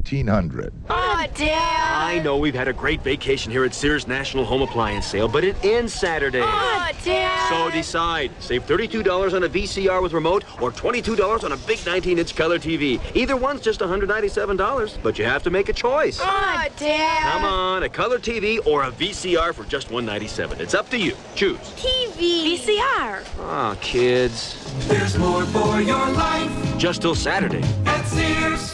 $1,900. Oh, Dad! I know we've had a great vacation here at Sears National Home Appliance Sale, but it ends Saturday. Oh, Dad! So decide. Save $32 on a VCR with remote or $22 on a big 19-inch color TV. Either one's just $197, but you have to make a choice. Oh, Dad! Come on, a color TV or a VCR for just $197. It's up to you. Choose. TV! VCR! Ah, kids. There's more for your life Just till Saturday. at Sears.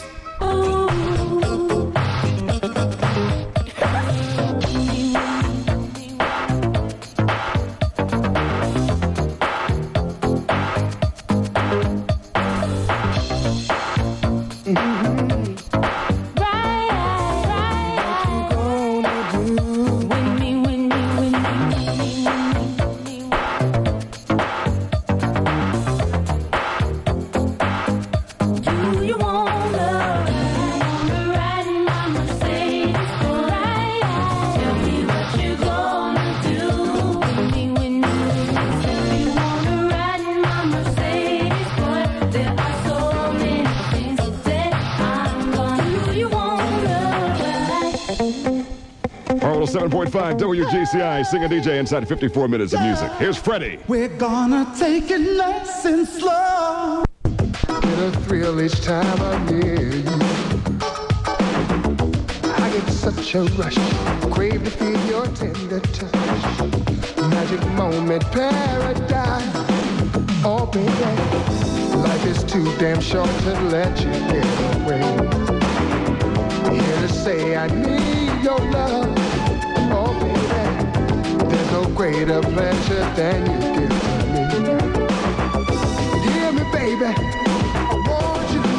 Orbital 7.5 WGCI, singing DJ inside 54 minutes of music. Here's Freddie. We're gonna take it nice and slow. Get a thrill each time I'm near you. I get such a rush, crave to feel your tender touch. Magic moment, paradise. Oh baby, life is too damn short to let you get away. Here to say I need your love. Oh baby, there's no greater pleasure than you give to me. Hear me baby, I want you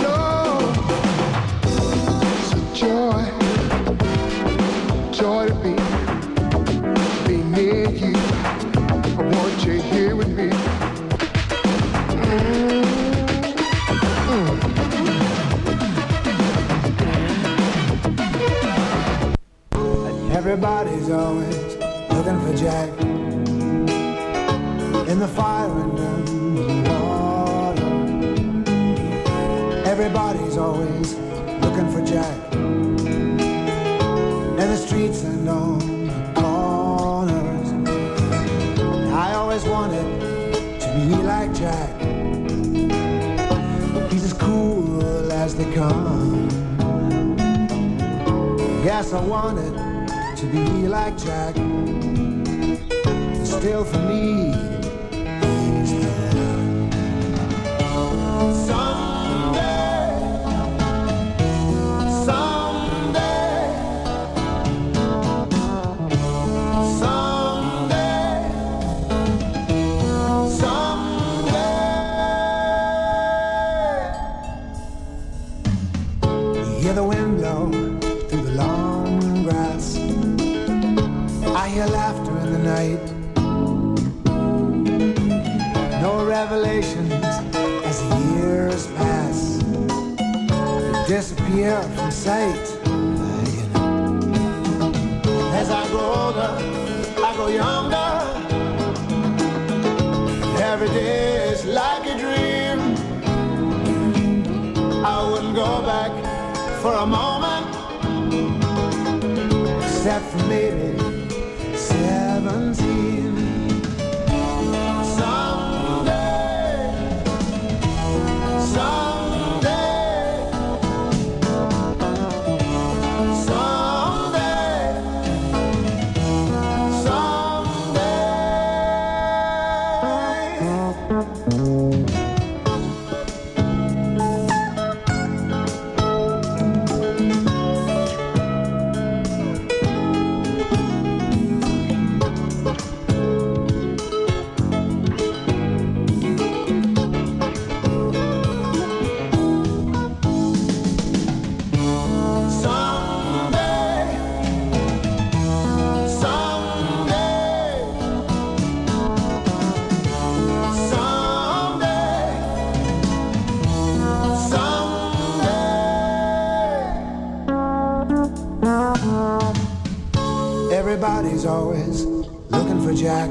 to know it's a joy to be near you. I want you here with me. Everybody's always looking for Jack in the fire and in the water. Everybody's always looking for Jack in the streets and on the corners. I always wanted to be like Jack. He's as cool as they come. Yes, I wanted to be like Jack. Still for me, he's there. Someday, someday, someday, someday. You hear the wind blow through the long grass. I hear laughter in the night. No revelations as the years pass. They disappear from sight. As I grow older, I grow younger. Every day is like a dream. I wouldn't go back for a moment, except for maybe 17. Someday, someday, someday, Everybody's always looking for Jack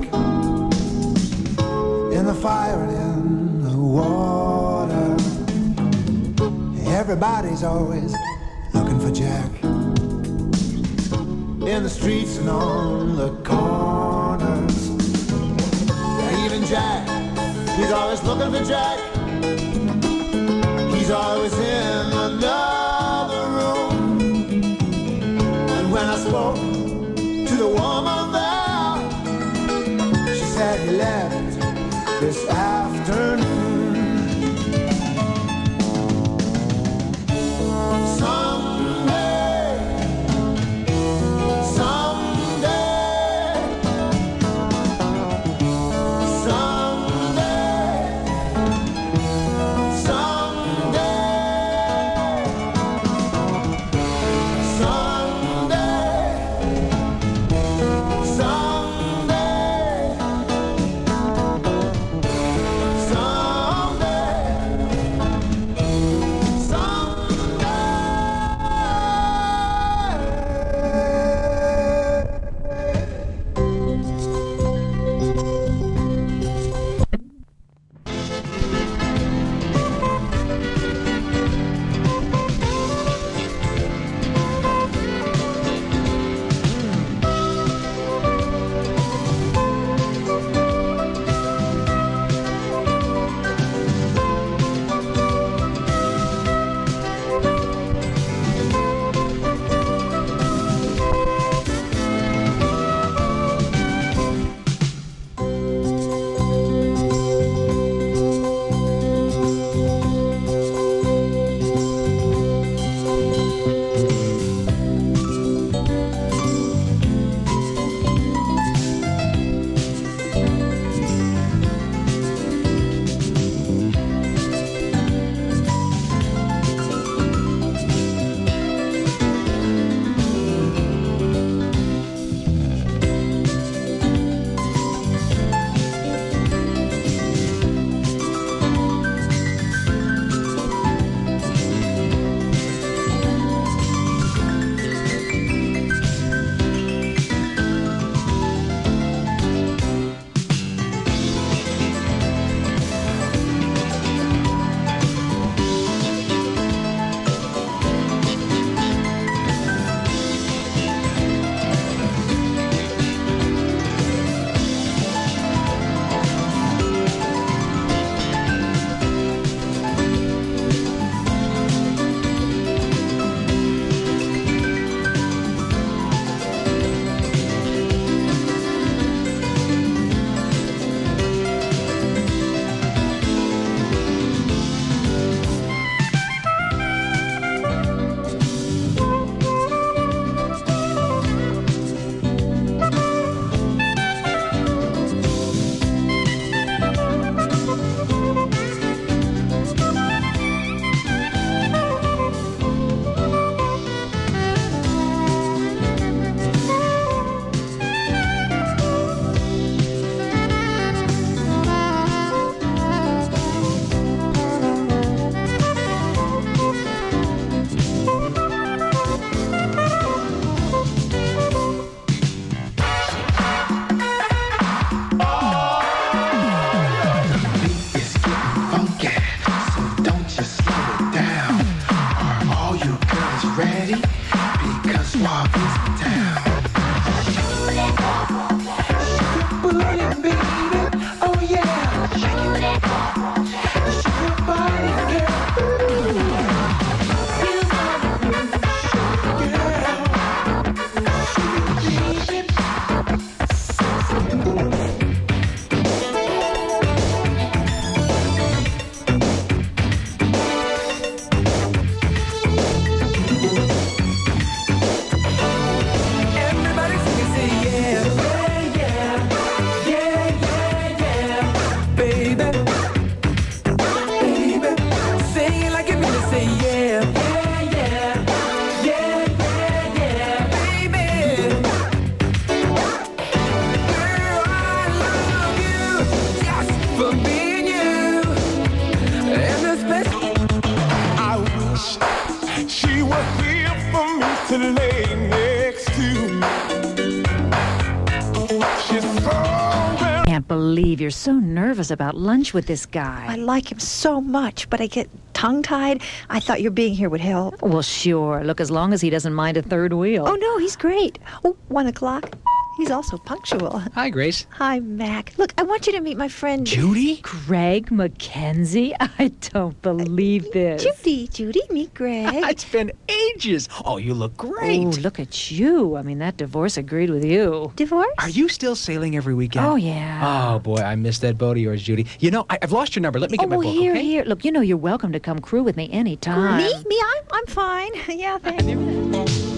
in the fire and in the water. Everybody's always looking for for Jack. In the streets and on the corners. Yeah, even Jack, he's always looking for Jack. He's always in another room. And when I spoke to the woman there, she said he left this afternoon. Can't believe you're so nervous about lunch with this guy. I like him so much, but I get tongue-tied. I thought your being here would help. Well, sure. Look, as long as he doesn't mind a third wheel. Oh, no, he's great. Oh, 1 o'clock. He's also punctual. Hi, Grace. Hi, Mac. Look, I want you to meet my friend... Judy? Greg Mackenzie? I don't believe this. Judy, meet Greg. It's been ages. Oh, you look great. Oh, look at you. I mean, that divorce agreed with you. Divorce? Are you still sailing every weekend? Oh, yeah. Oh, boy, I missed that boat of yours, Judy. You know, I've lost your number. Let me get my book, here, okay? here. Look, you know you're welcome to come crew with me anytime. Me? I'm fine. Yeah, thanks.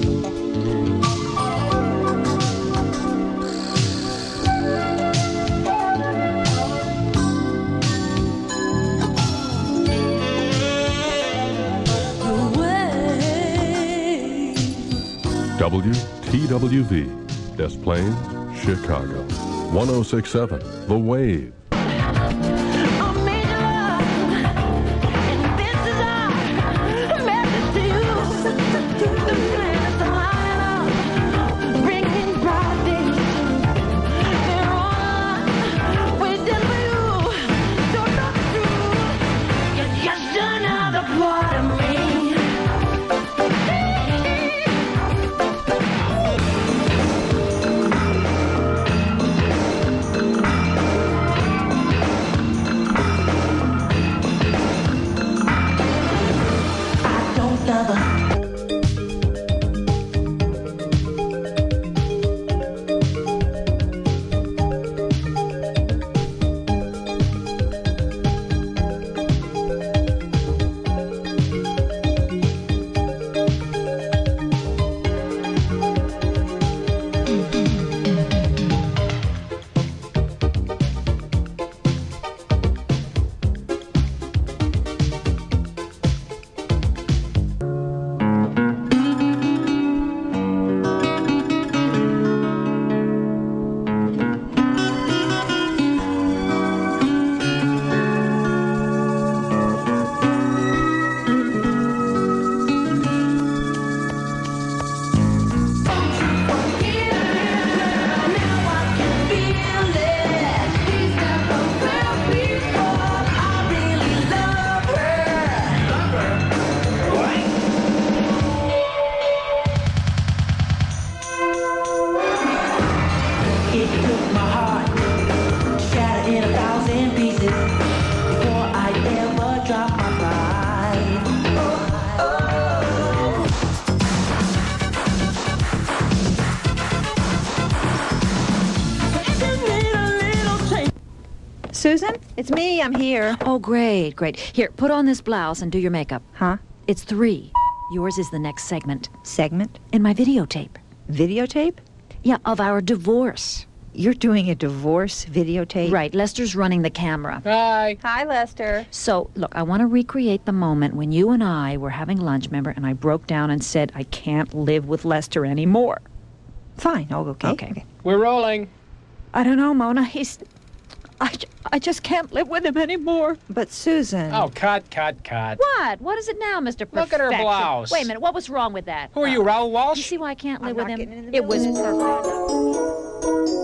WTWV, Des Plaines, Chicago. 106.7, The Wave. Susan, it's me. I'm here. Oh, great, great. Here, put on this blouse and do your makeup. Huh? It's 3. Yours is the next segment. Segment? In my videotape. Videotape? Yeah, of our divorce. You're doing a divorce videotape? Right, Lester's running the camera. Hi. Hi, Lester. So, look, I want to recreate the moment when you and I were having lunch, remember, and I broke down and said, I can't live with Lester anymore. Fine. Oh, okay. Okay. We're rolling. I don't know, Mona. I just can't live with him anymore. But, Susan... Oh, cut. What? What is it now, Mr. Perfection? Look at her blouse. Wait a minute. What was wrong with that? Who are you, Raoul Walsh? You see why I can't live I'm with not him? getting into the It was middle of perfect.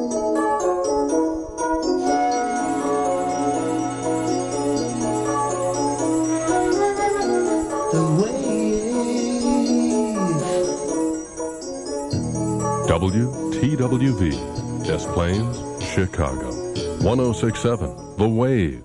WTWV, Des Plaines, Chicago. 106.7, The Wave.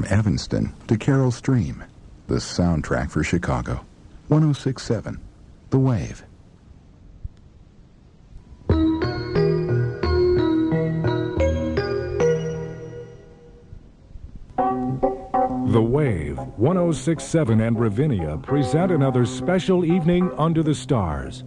Evanston to Carol Stream, the soundtrack for Chicago. 106.7, The Wave. The Wave, 106.7 and Ravinia present another special evening under the stars.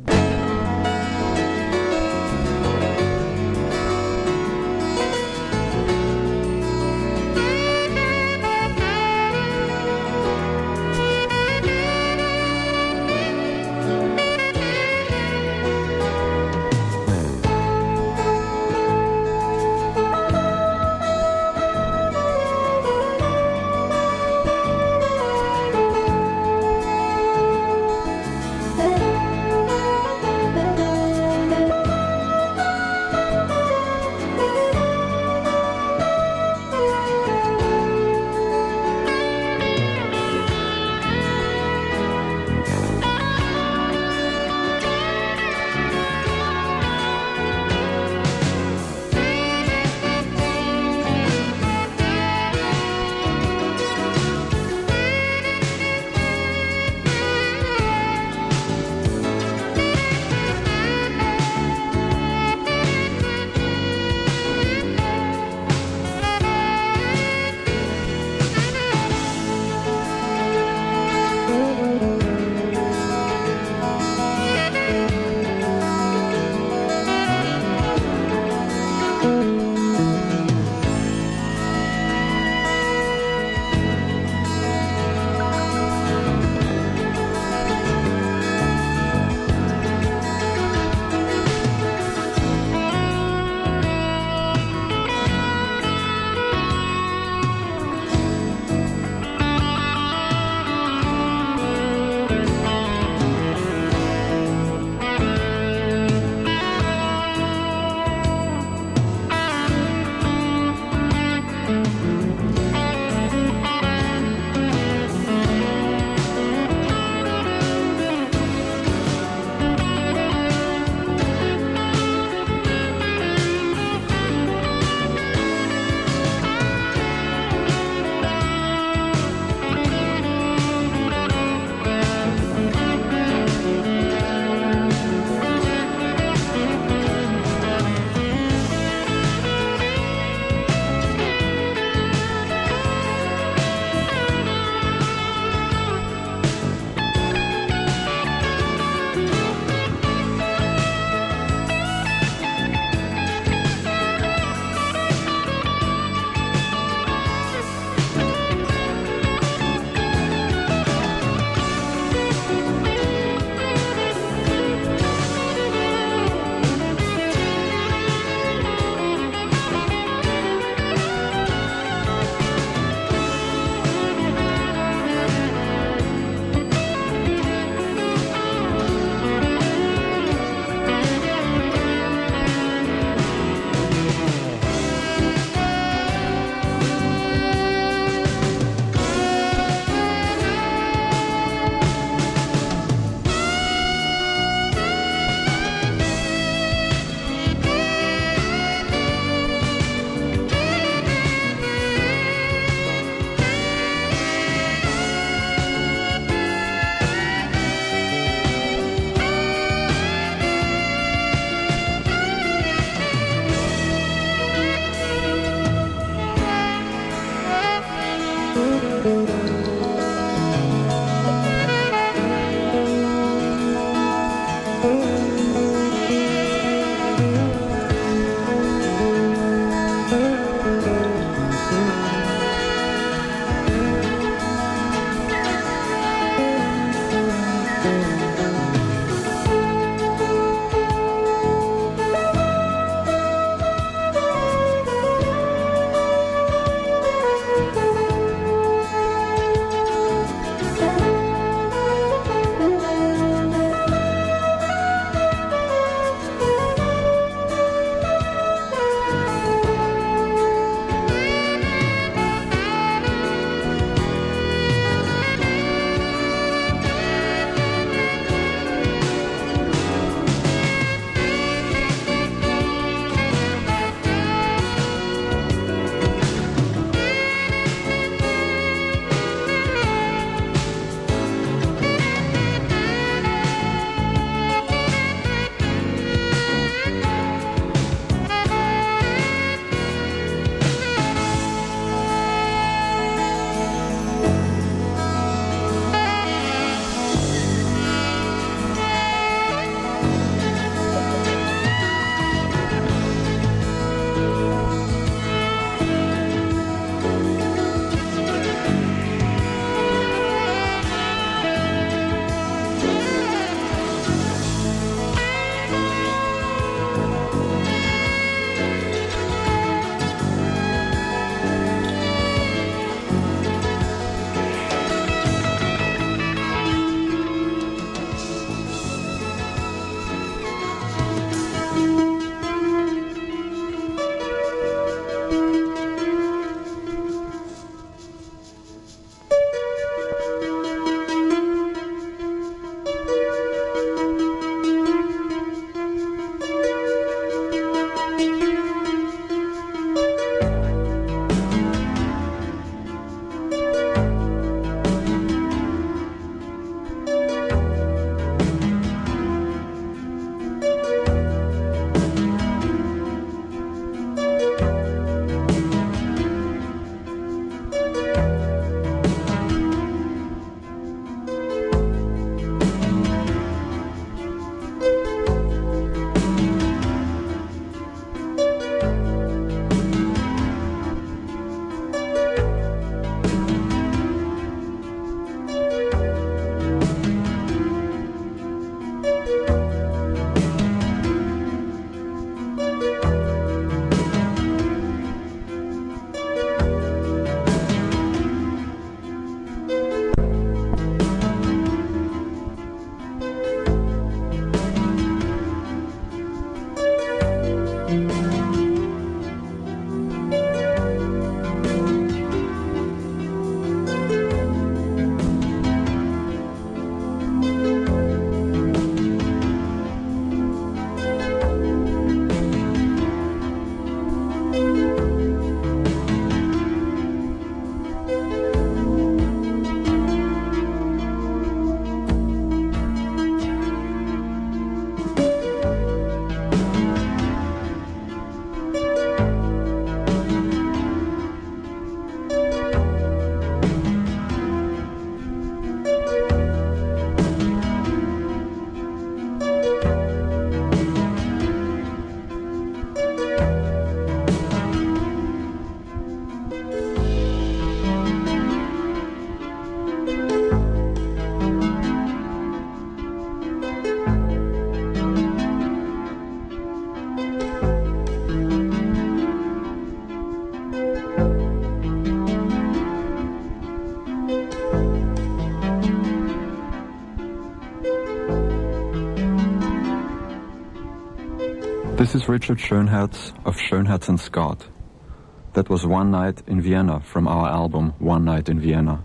This is Richard Schoenherz of Schoenherz and Scott. That was One Night in Vienna from our album One Night in Vienna.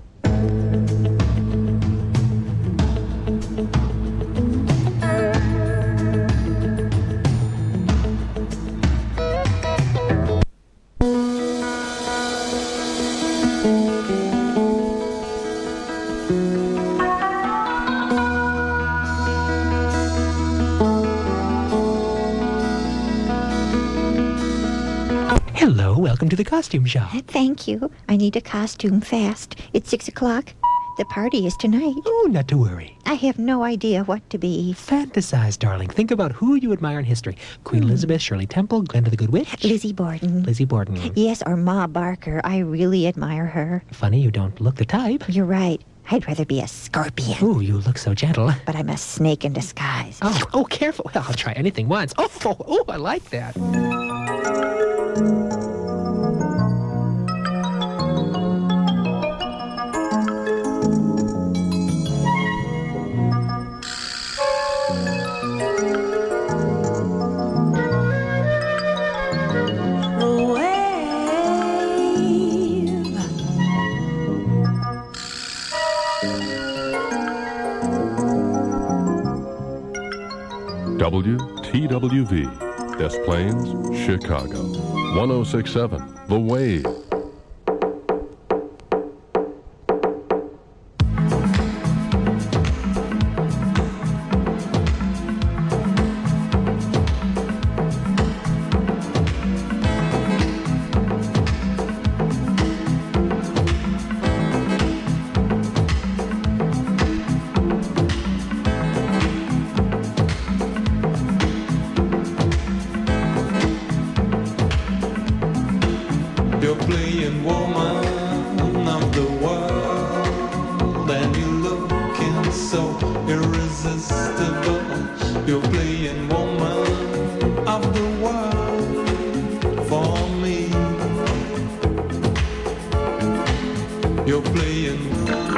Hello, welcome to the costume shop. Thank you. I need a costume fast. It's 6 o'clock. The party is tonight. Oh, not to worry. I have no idea what to be. Fantasize, darling. Think about who you admire in history. Queen Elizabeth, Shirley Temple, Glenda the Good Witch. Lizzie Borden. Lizzie Borden. Yes, or Ma Barker. I really admire her. Funny you don't look the type. You're right. I'd rather be a scorpion. Ooh, you look so gentle. But I'm a snake in disguise. Oh, careful. Well, I'll try anything once. Oh, I like that. WTWV, Des Plaines, Chicago. 1067, The Wave. You're playing woman of the world, and you're looking so irresistible. You're playing woman of the world for me. You're playing.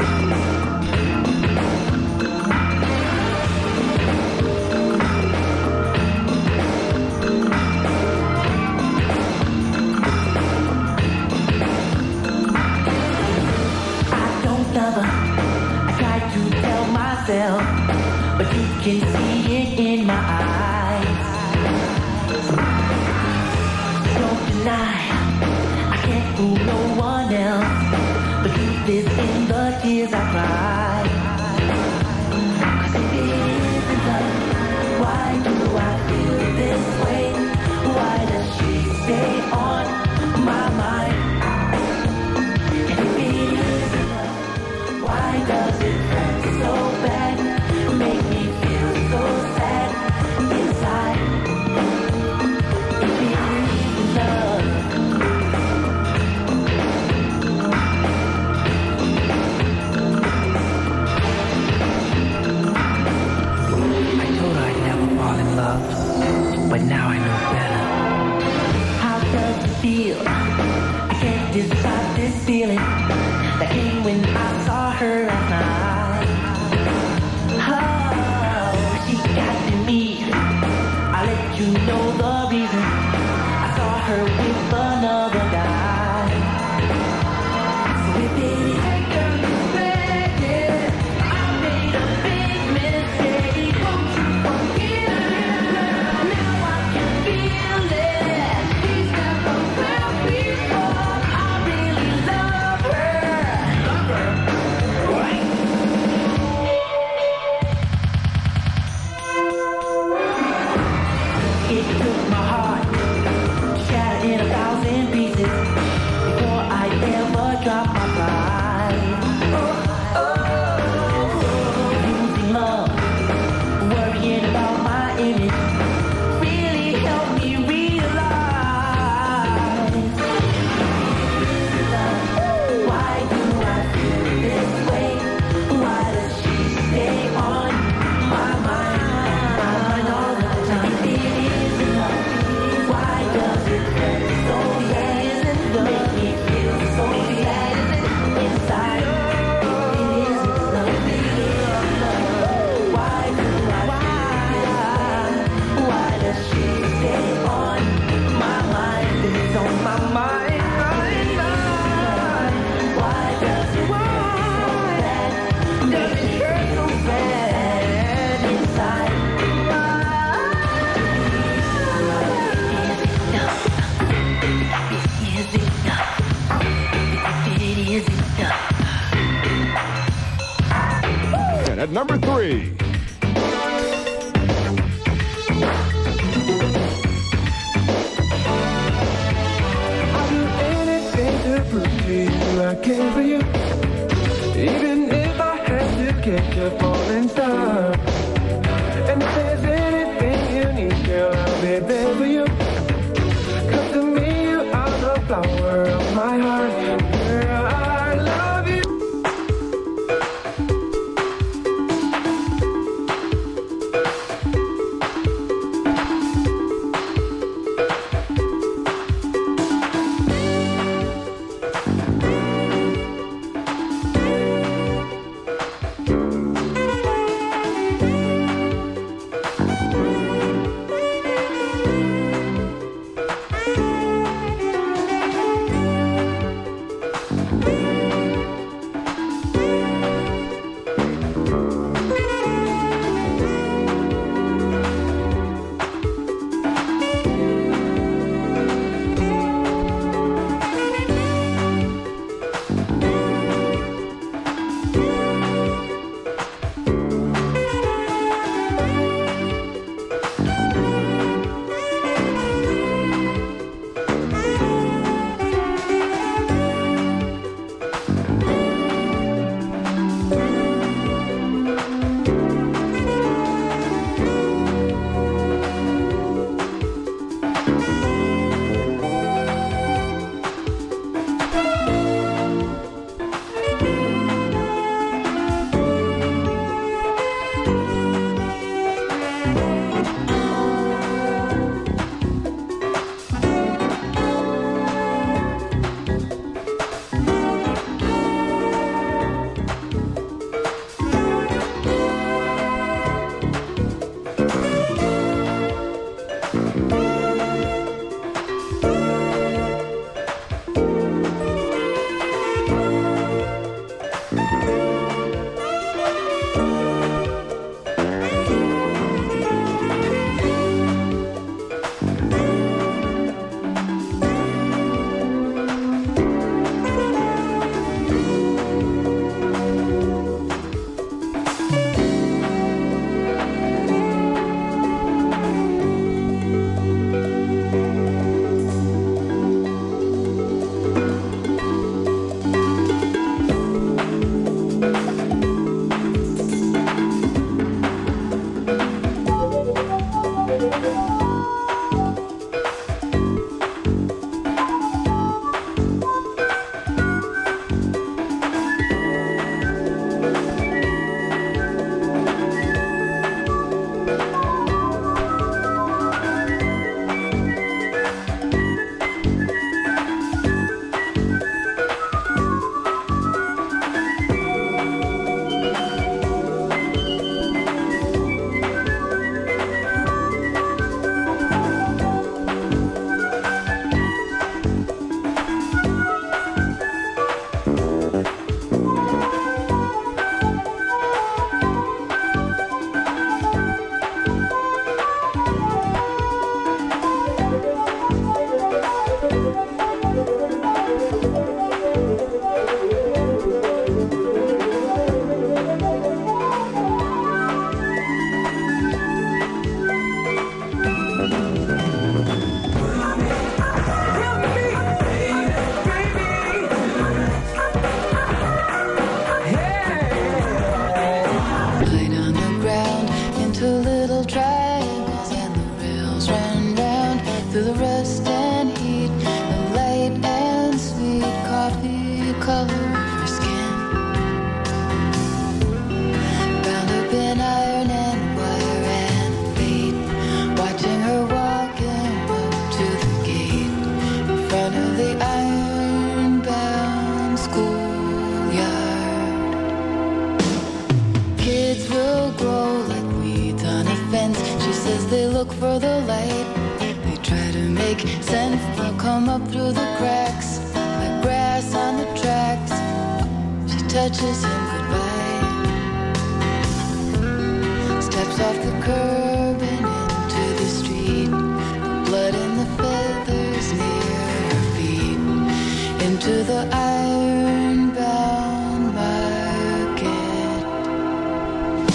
But you can see it in my eyes. Don't deny, I can't fool no one else. The truth is in the tears I cry. 'Cause if it isn't love, why do I feel this way? Why does she stay on my mind? And if it isn't love, why does it hurt so bad? Make me feel so sad inside. If it isn't love, I told her I'd never fall in love, but now I know better. how does it feel? I can't describe this feeling that came when I saw her last night. Oh, she got to me. I'll let you know the reason. I saw her with another guy. So if it is I made a big mistake. Won't you forgive me? Now I can feel it. She's never felt before. I really love her. Right. It at number 3. I'll do anything to prove to you I care for you. Even if I have to catch a falling star. And if there's anything you need, girl, I'll be there for you. Come to me, you are the flower of my heart. Girl, I love you. look for the light. They try to make sense, they'll come up through the cracks like grass on the tracks. She touches him goodbye, steps off the curb and into the street. Blood in the feathers near her feet, into the iron-bound market.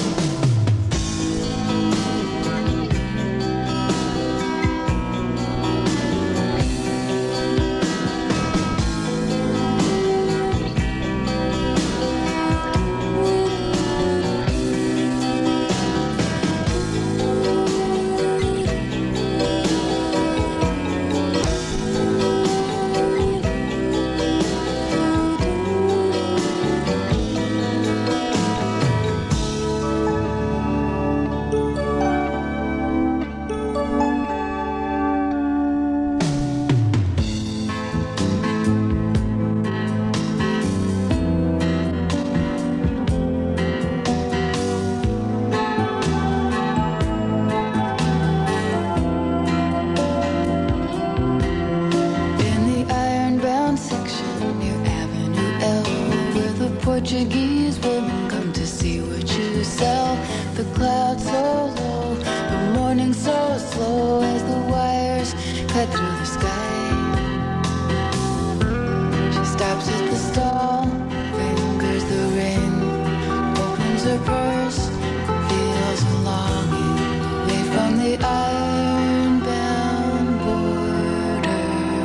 Portuguese women come to see what you sell. The clouds so low, the morning so slow as the wires cut through the sky. She stops at the stall, fingers the ring, opens her purse, feels a longing away from the iron-bound border.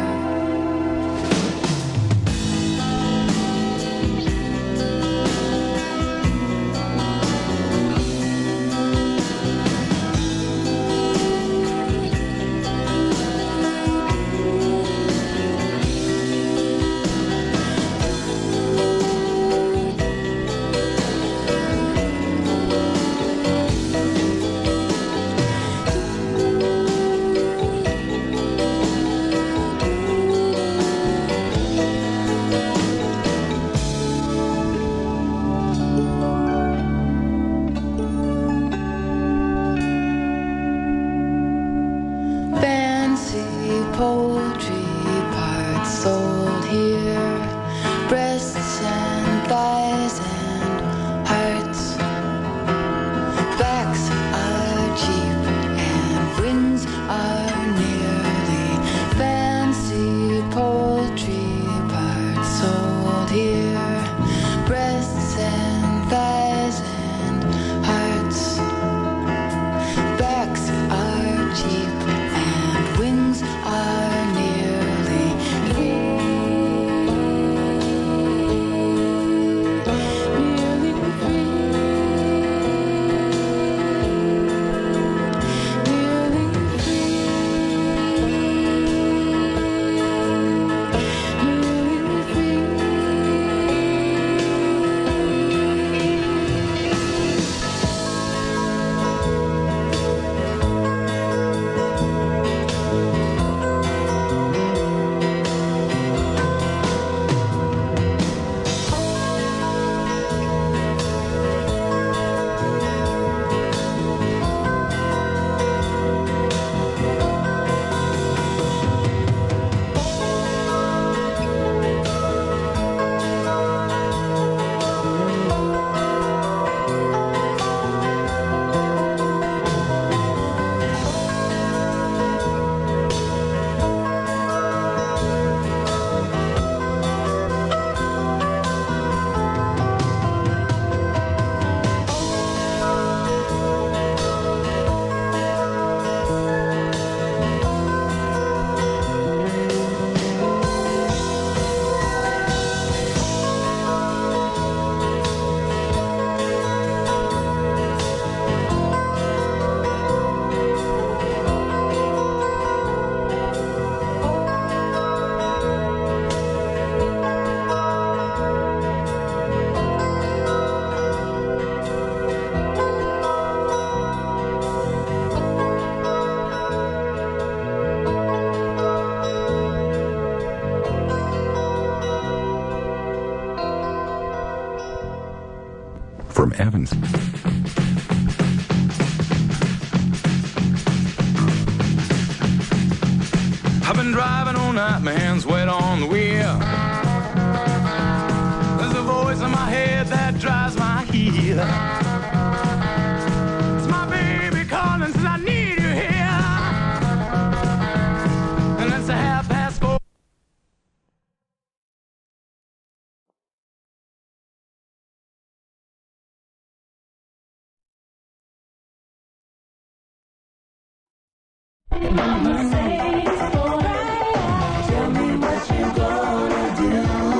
Fancy poultry parts sold here, breasts and thighs and hearts. Backs are cheap and wings are nearly. Fancy poultry parts sold here, breasts and thighs and hearts. Backs are cheap and wings are nearly free. Nearly free. Nearly free. Nearly free. From Evans. I've been driving all night, my hands wet on the wheel. There's a voice in my head that drives my heel. It's my baby calling, says I need you here. And it's 4:30. Tell me what you gonna do.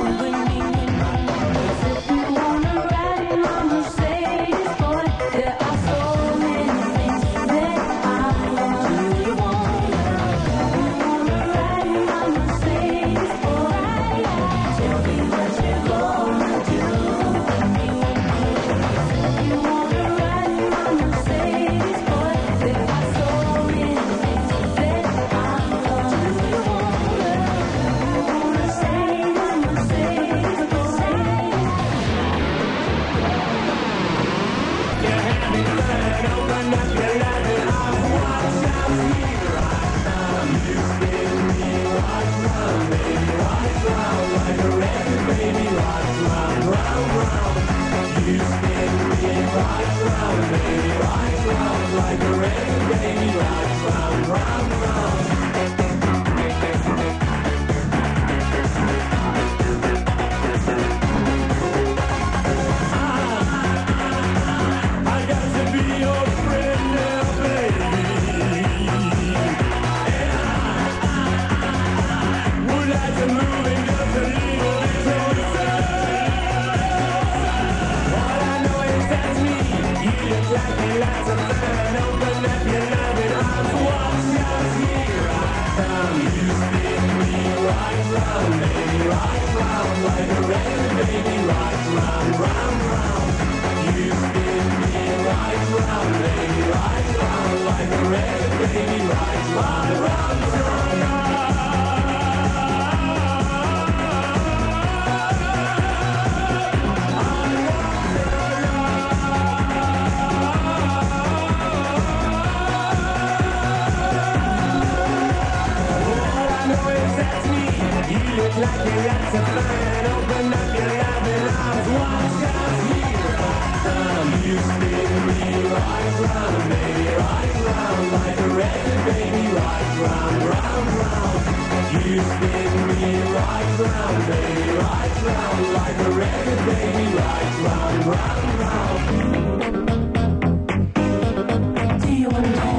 If you wanna ride in my Mercedes, boy, there are so many things that I want to do. You wanna ride in my Mercedes, boy? Tell me what you gonna do. If you wanna ride in my Mercedes, boy, there are so many things that I want to do. You wanna stay in my Mercedes, boy? Open up your light and I'll watch out for you right now. You spin me right round, baby, right round, like a record, baby, right round, round, round. like a lots of fun. Open up your loving arms. Watch out, here I come. You spin me right round, baby, right round. Like a record, baby, right round, round, round. You spin me right round, baby, right round. Like a record, baby, right round, round, round. Look like you got some fun. Open up your loving arms. Watch out, here I come. You spin me right round, baby, right round. Like a record, baby, right round, round, round. You spin me right round, baby, right round. Like a record, baby, right round, round, round. Do you want to know?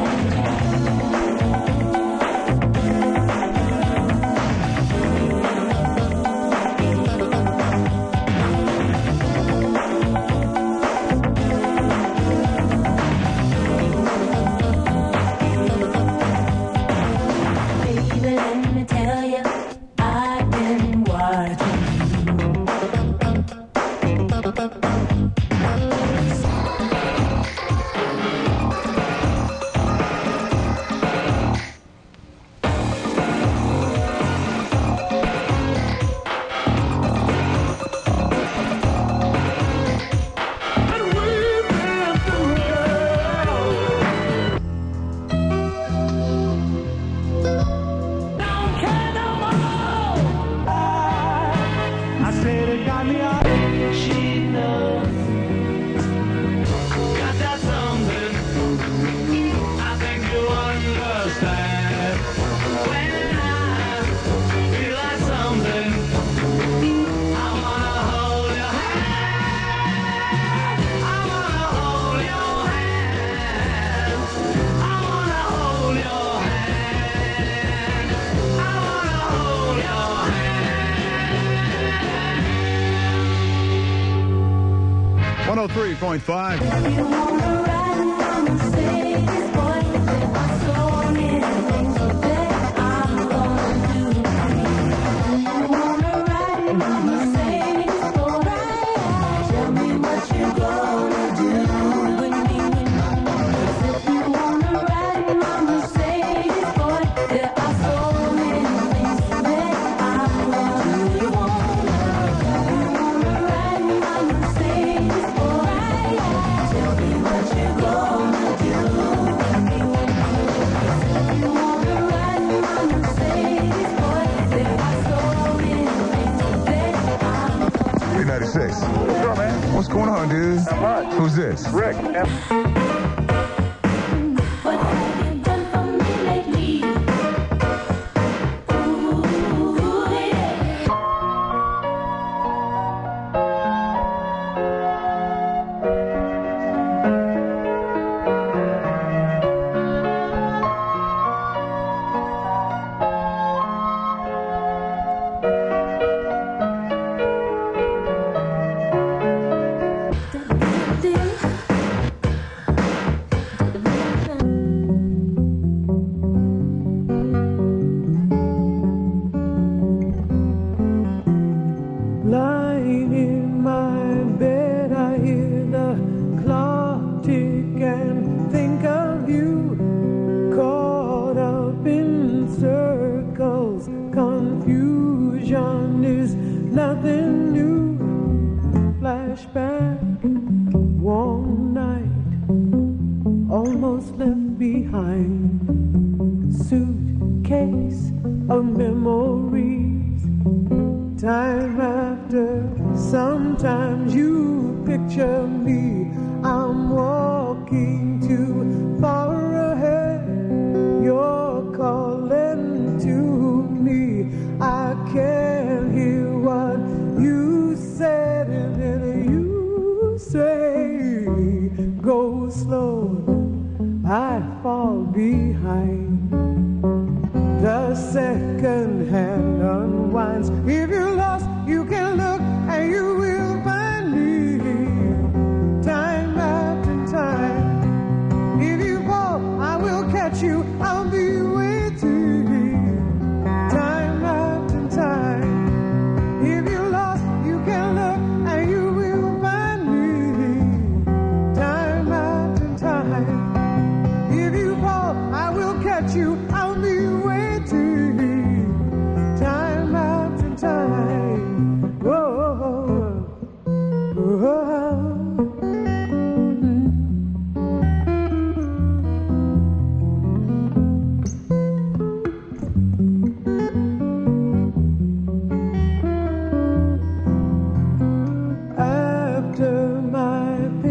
What's going on, dude? Not much. Who's this? Rick. Time after time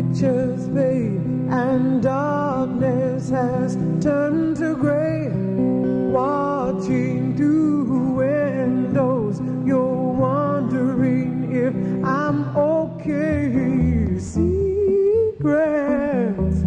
pictures fade and darkness has turned to gray. Watching through windows, you're wondering if I'm okay. Secrets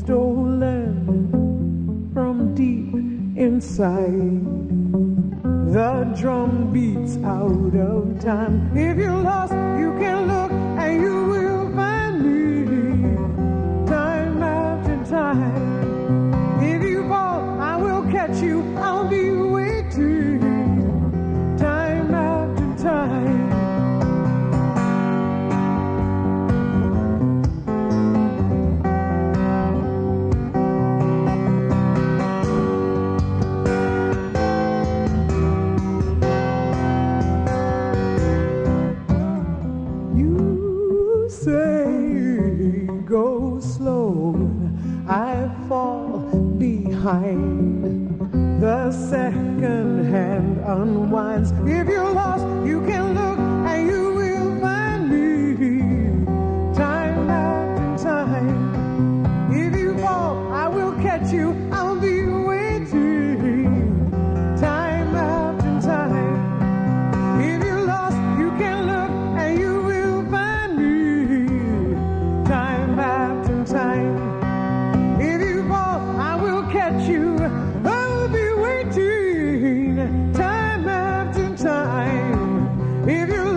stolen from deep inside. The drum beats out of time. If you're lost, you can look and you will find me. Time after time. If you fall, I will catch you. I'll be waiting. Time after time. Go slow, I fall behind. The second hand unwinds. If you're lost, you can look and you will find me. Time after time. If you fall, I will catch you. I'll be waiting. Time after time. If you're lost, you can look and you will find me. Time after time. If you fall, I will catch you. I will be waiting. Time after time. If you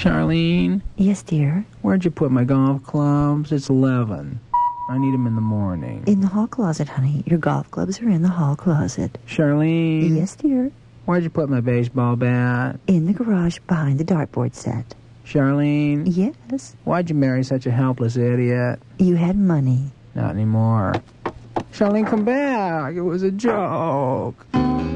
Charlene? Yes, dear? Where'd you put my golf clubs? It's 11. I need them in the morning. In the hall closet, honey. Your golf clubs are in the hall closet. Charlene? Yes, dear? Where'd you put my baseball bat? In the garage behind the dartboard set. Charlene? Yes? Why'd you marry such a helpless idiot? You had money. Not anymore. Charlene, come back. It was a joke.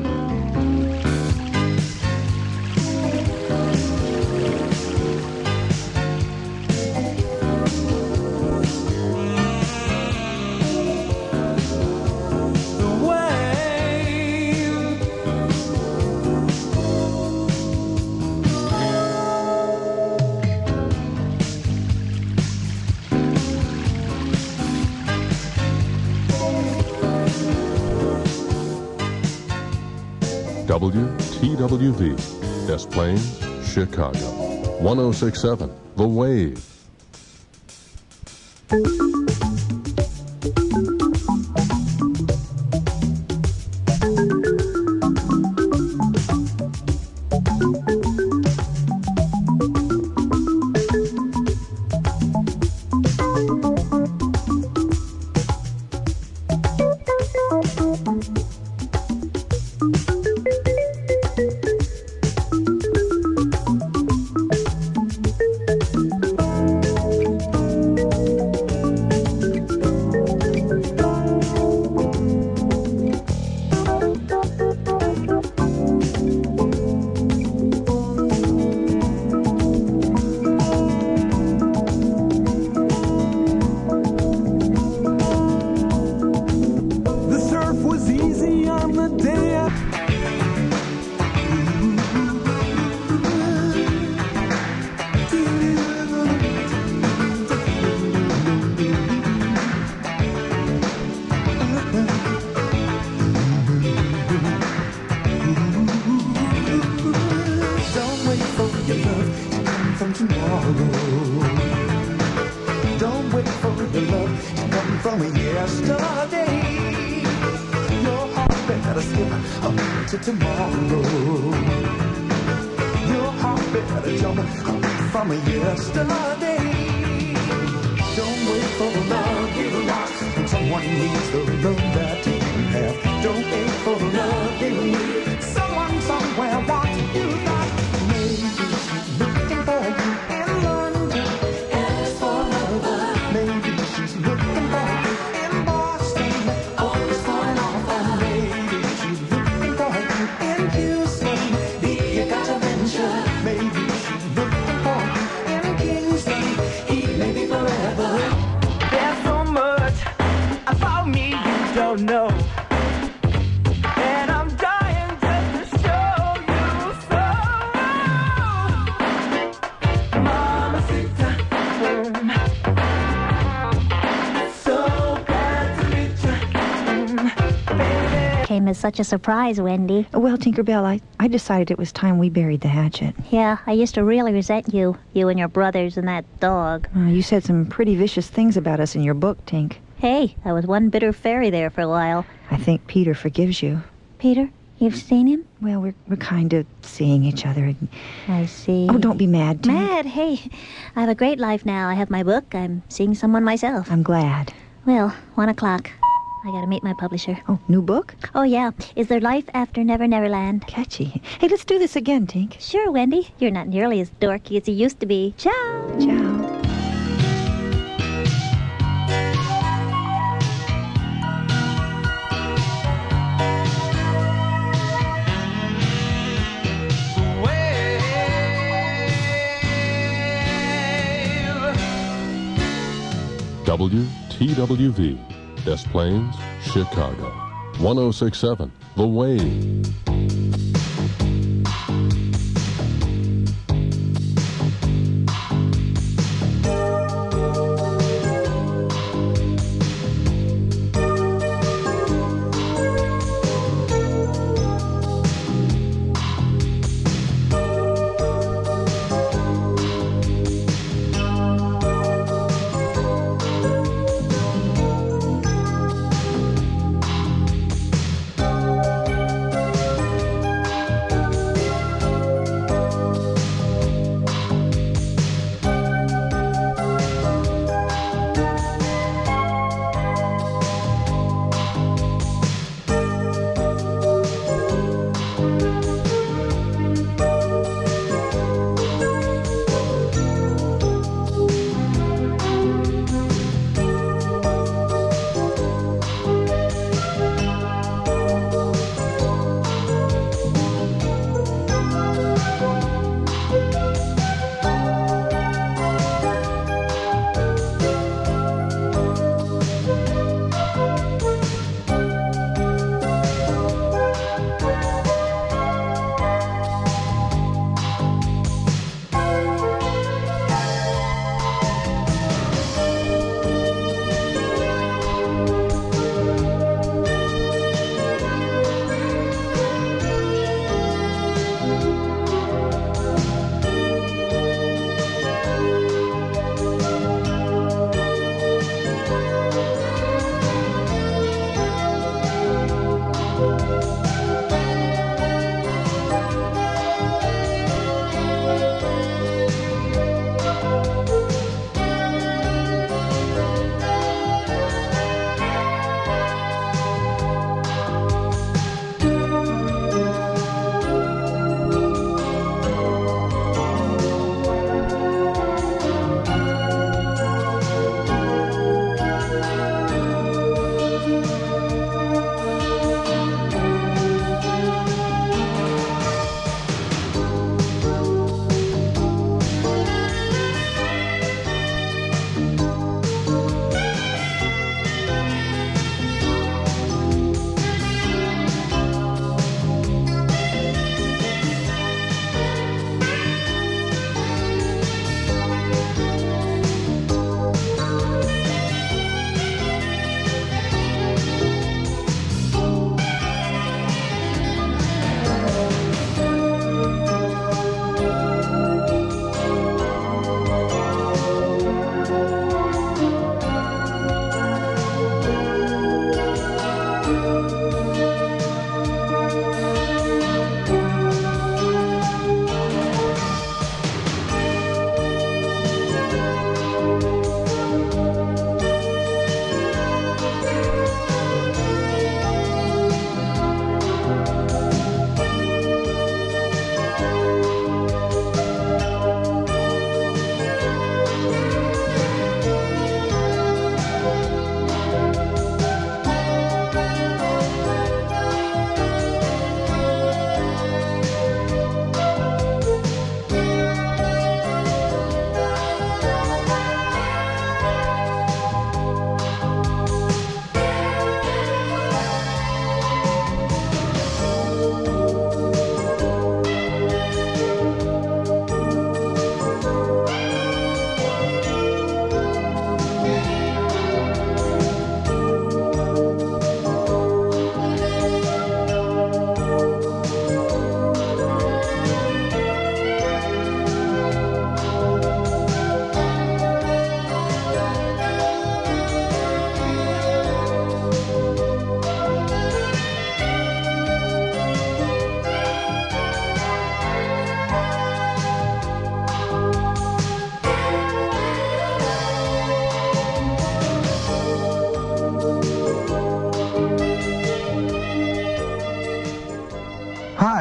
WTWV, Des Plaines, Chicago. 1067, The Wave. As such a surprise, Wendy. Well, Tinkerbell, I decided it was time we buried the hatchet. Yeah, I used to really resent you and your brothers and that dog. You said some pretty vicious things about us in your book, Tink. Hey, I was one bitter fairy there for a while. I think Peter forgives you. Peter? You've seen him? Well, we're kind of seeing each other. I see. Oh, don't be mad, Tink. Mad? Hey, I have a great life now. I have my book. I'm seeing someone myself. I'm glad. Well, 1 o'clock. I gotta meet my publisher. Oh, new book? Oh, yeah. Is There Life After Never Never Land? Catchy. Hey, let's do this again, Tink. Sure, Wendy. You're not nearly as dorky as you used to be. Ciao. Ciao. WTWV, Des Plaines, Chicago. 1067, The Wave.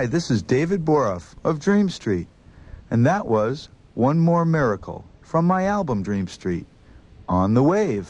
Hi, this is David Boroff of Dream Street, and that was One More Miracle from my album Dream Street, On the Wave.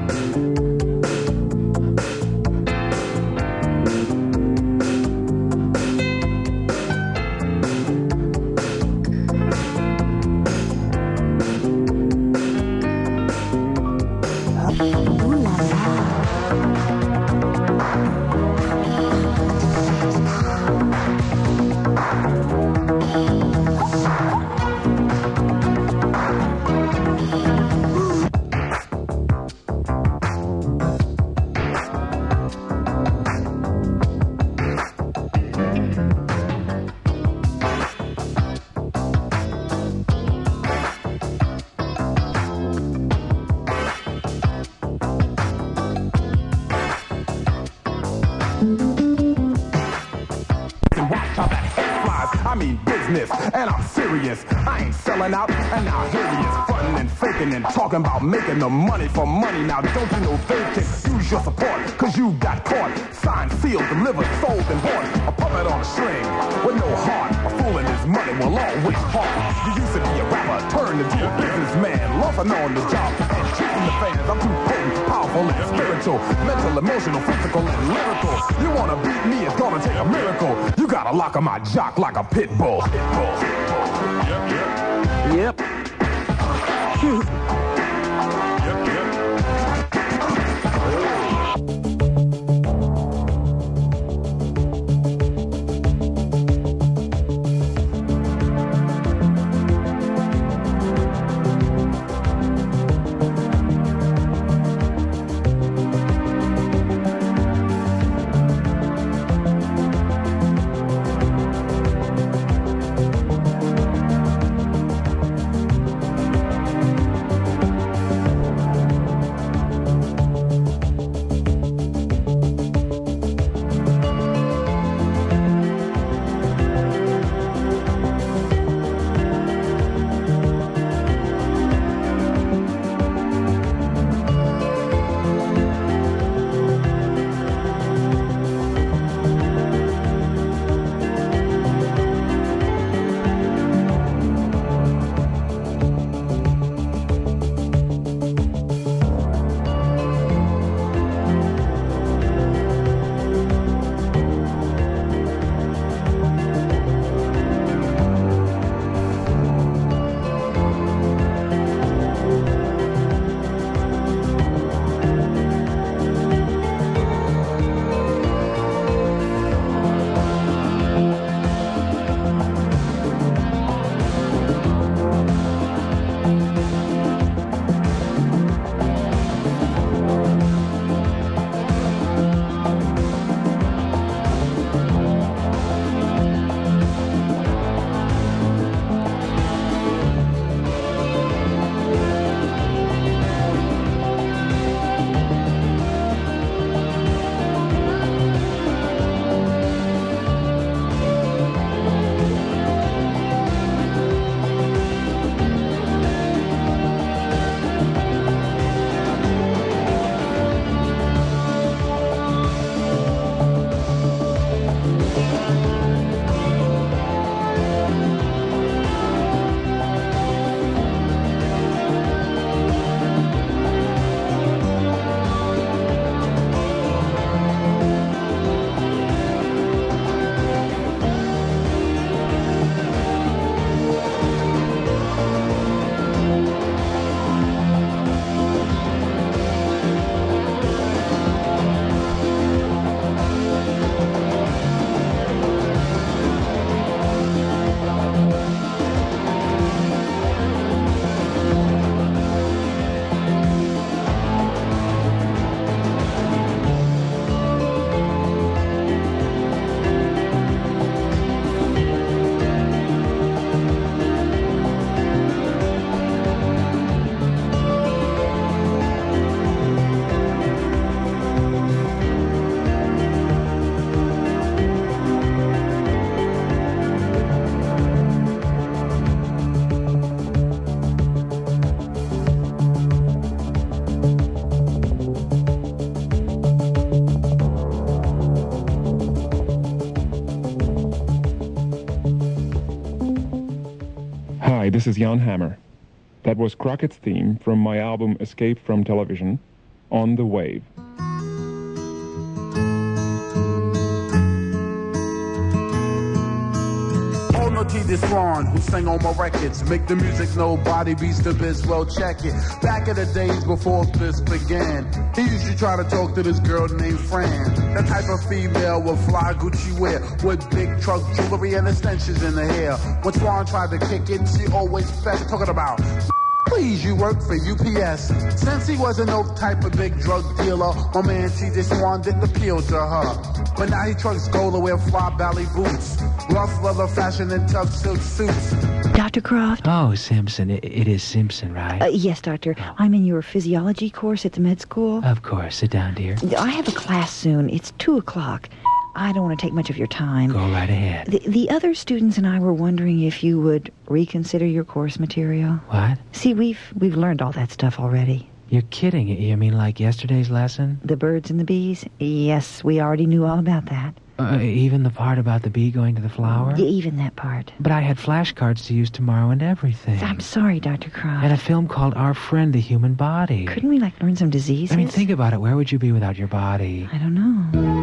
And I'm serious, I ain't selling out, and now here he is frontin' and faking and talking about making the money for money. Now don't you know they can use your support, cause you got caught, signed, sealed, delivered, sold, and bought, a puppet on a string, with no heart, a fool in his money will always part. You used to be a rapper, turned into a businessman, loafing on the job, and cheating the fans. I'm too potent, powerful, and spiritual, mental, emotional, physical, and lyrical. You wanna beat me, it's gonna take a miracle. You gotta lock on my jock like a pit bull. Yep. Hi, this is Jan Hammer. That was Crockett's theme from my album Escape from Television, On the Wave. T. This Ron, who sang on my records. Make the music nobody beats the biz, well check it. Back in the days before this began, he used to try to talk to this girl named Fran. The type of female with fly Gucci wear, with big truck jewelry and extensions in the hair. When Swan tried to kick it, she always fed talking about, please, you work for UPS. Since he wasn't no type of big drug dealer, my man T.J. Swan didn't appeal to her. But now he trucks gold to wear fly belly boots, rough leather fashion and tough silk suits. Dr. Croft? Oh, Simpson. It is Simpson, right? Yes, Doctor. I'm in your physiology course at the med school. Of course. Sit down, dear. I have a class soon. It's 2 o'clock. I don't want to take much of your time. Go right ahead. The other students and I were wondering if you would reconsider your course material. What? See, we've learned all that stuff already. You're kidding. You mean like yesterday's lesson? The birds and the bees? Yes, we already knew all about that. Even the part about the bee going to the flower? Yeah, even that part. But I had flashcards to use tomorrow and everything. I'm sorry, Dr. Croft. And a film called Our Friend, the Human Body. Couldn't we, learn some diseases? I mean, think about it. Where would you be without your body? I don't know.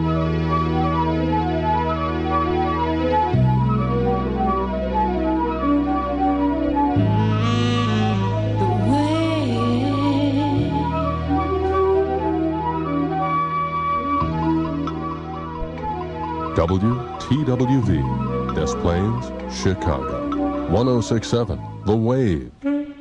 WTWV, Des Plaines, Chicago. 106.7, The Wave.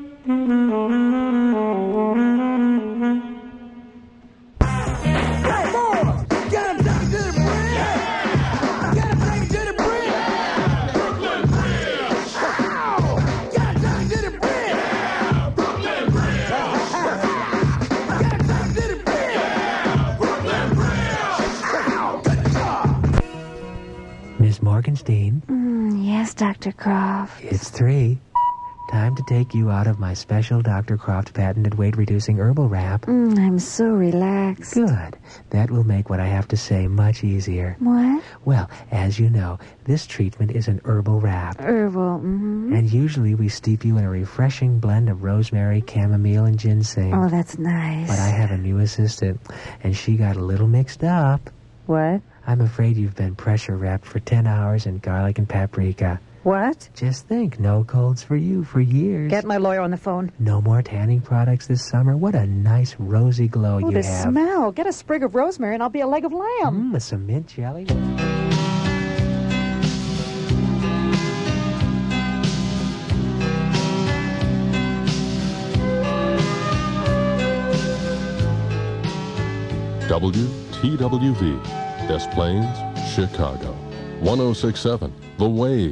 Miss Morgenstein? Yes, Dr. Croft. It's 3. Time to take you out of my special Dr. Croft patented weight-reducing herbal wrap. I'm so relaxed. Good. That will make what I have to say much easier. What? Well, as you know, this treatment is an herbal wrap. Herbal, And usually we steep you in a refreshing blend of rosemary, chamomile, and ginseng. Oh, that's nice. But I have a new assistant, and she got a little mixed up. What? I'm afraid you've been pressure wrapped for 10 hours in garlic and paprika. What? Just think, no colds for you for years. Get my lawyer on the phone. No more tanning products this summer. What a nice rosy glow you the have. smell. Get a sprig of rosemary and I'll be a leg of lamb. With some mint jelly. WTWV, Des Plaines, Chicago. 106.7, The Wave.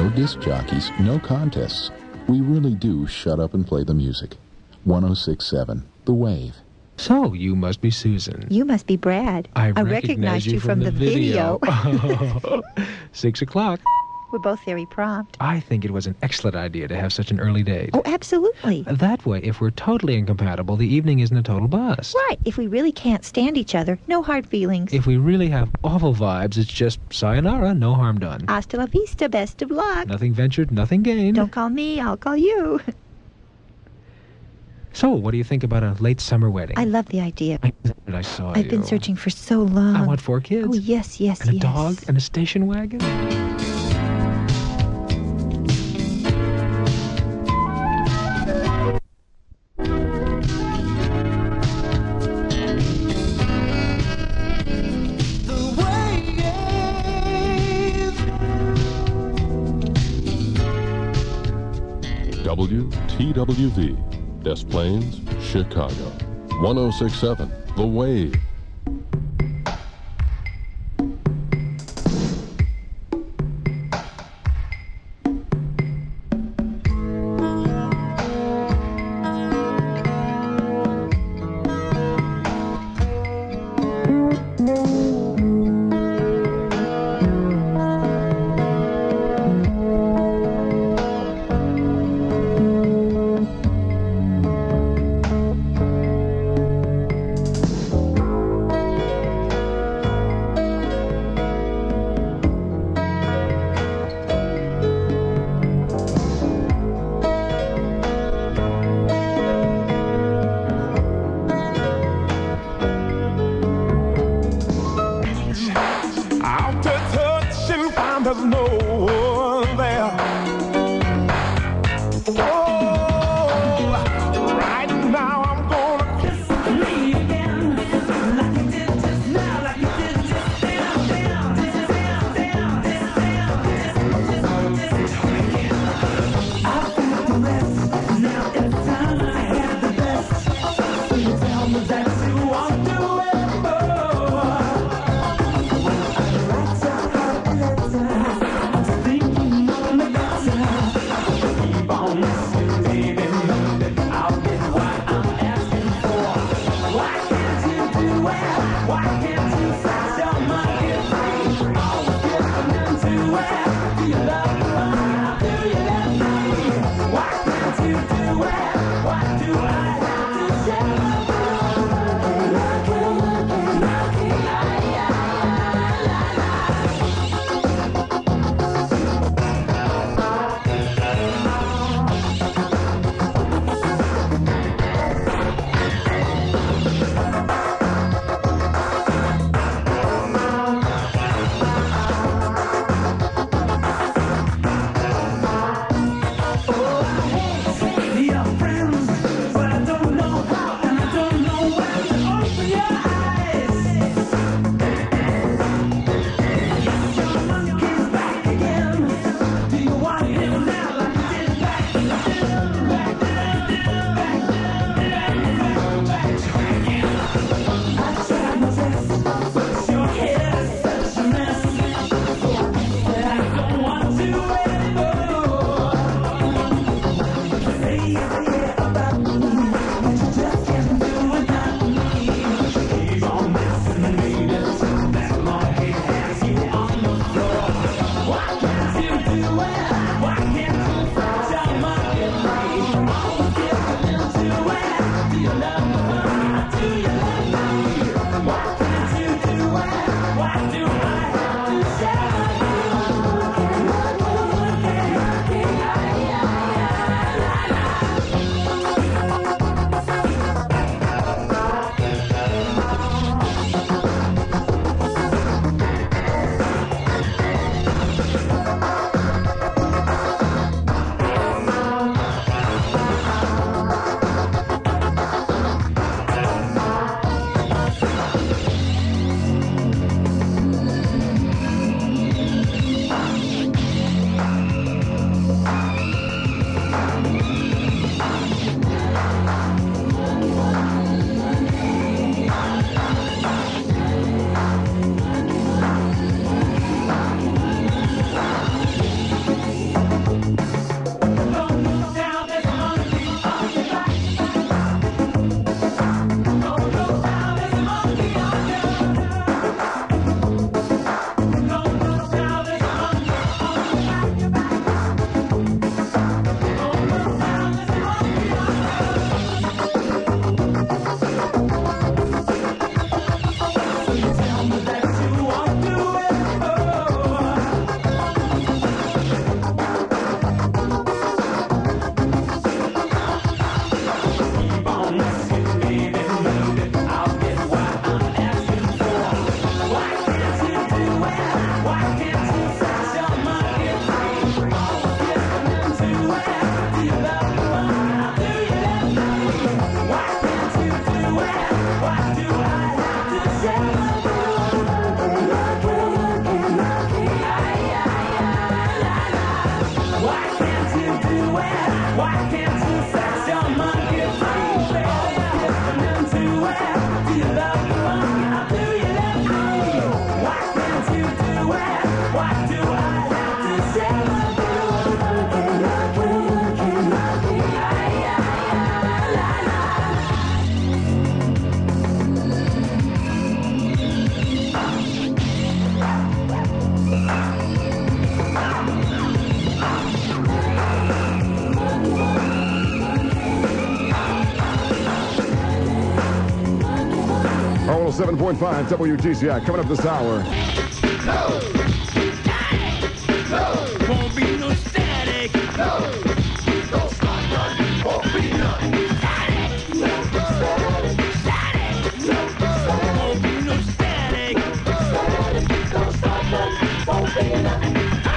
No disc jockeys, no contests. We really do shut up and play the music. 106.7, The Wave. So, you must be Susan. You must be Brad. I recognized you from the video. 6 o'clock. We're both very prompt. I think it was an excellent idea to have such an early date. Oh, absolutely. That way, if we're totally incompatible, the evening isn't a total bust. Right. If we really can't stand each other, no hard feelings. If we really have awful vibes, it's just sayonara, no harm done. Hasta la vista, best of luck. Nothing ventured, nothing gained. Don't call me, I'll call you. So, what do you think about a late summer wedding? I love the idea. I saw I've been searching for so long. I want 4 kids. Oh, yes, yes, and yes. a dog and a station wagon. WTWV, Des Plaines, Chicago. 106.7, The Wave. 107.5 WGCI. Coming up this hour.